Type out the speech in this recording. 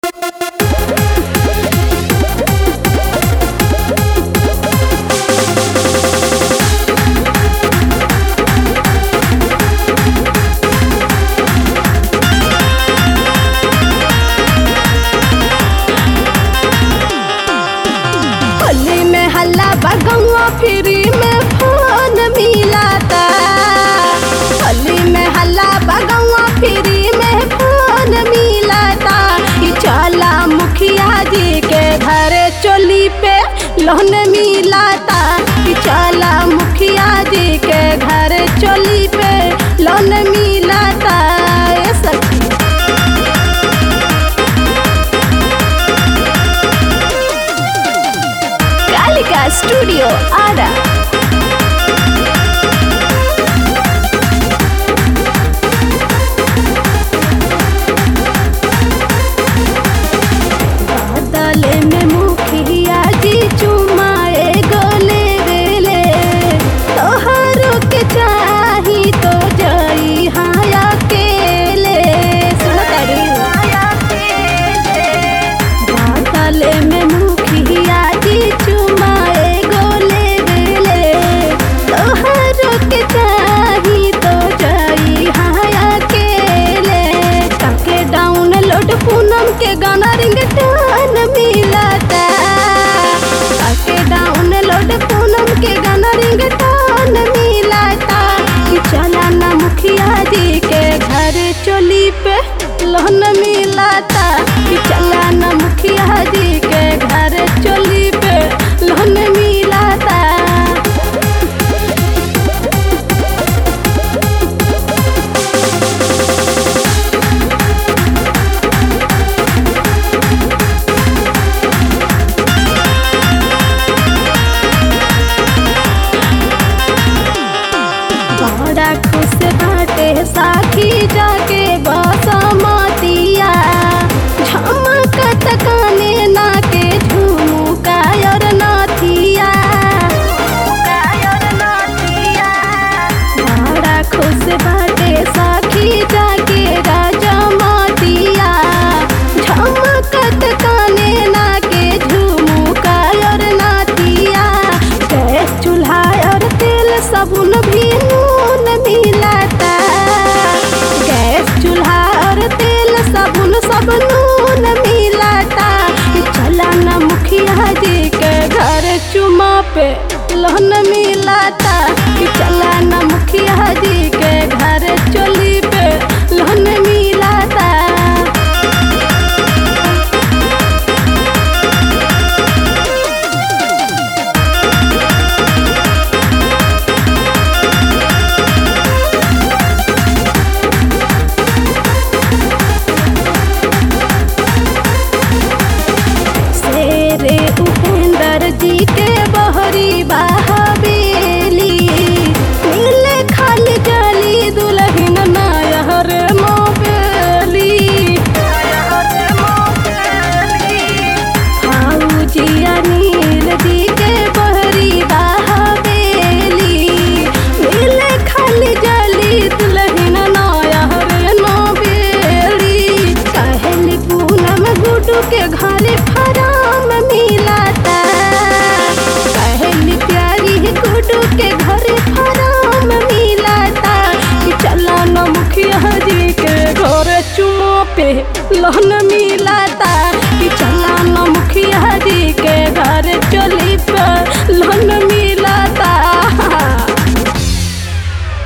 Free में phone मिलाता, होली में हल्ला बगवा फ्री में फोन मिलाता। चला मुखिया जी के घर चोली पे लोन मिलाता, चला मुखिया जी के घर चोली पे लोन मिलाता। ये सखी कालिका स्टूडियो आरा। बदले में मुखिया जी चुमाए गोले बेले, तोहरो के चाही तो जई हाया केले। बदले में मुखिया जी चुमाए गोले बेले, तोहरो के चाही तो जई हाया केले। काके डाउनलोड पूनम के गाना रिंगटोन मिलाता, काके डाउनलोड पूनम के गाना रिंगटोन मिलाता। चला ना मुखिया जी के घर चोली पे लोन मिलाता, चला ना मुखिया जी के घर चोली पे लोन मिलाता। बड़ा खुश बाटे साखी जाके बासमतिया, झमकत काने नाके झुमका और नाथिया। बड़ा खुश बाटे साखी जाके राजमतिया, झमकत काने नाके झुमका और नाथिया। गैस चूल्हा और तेल साबुन भी नून मिलाता, गैस चूल्हा और तेल साबुन सब नून मिलाता। चला ना मुखिया जी के घर चुमा पे लोन मिलाता, चला ना मुखिया जी के घर चोली पे लोन मिलाता। शेरे उपेंद्र जी के बहरी बहावेली, मिले खाली जली दुल्हन नायर मोबेली। हाऊजी अनिल जी के बहरी बहावेली, मिले खाली जली दुल्हन नायर मोबेली। कहली पूनम गुड्डू के घरे फराम मिलाता, कहली प्यारी गुड्डू के घरे फराम मिलाता। चला ना मुखिया जी के घर चुमा पे लोन मिला।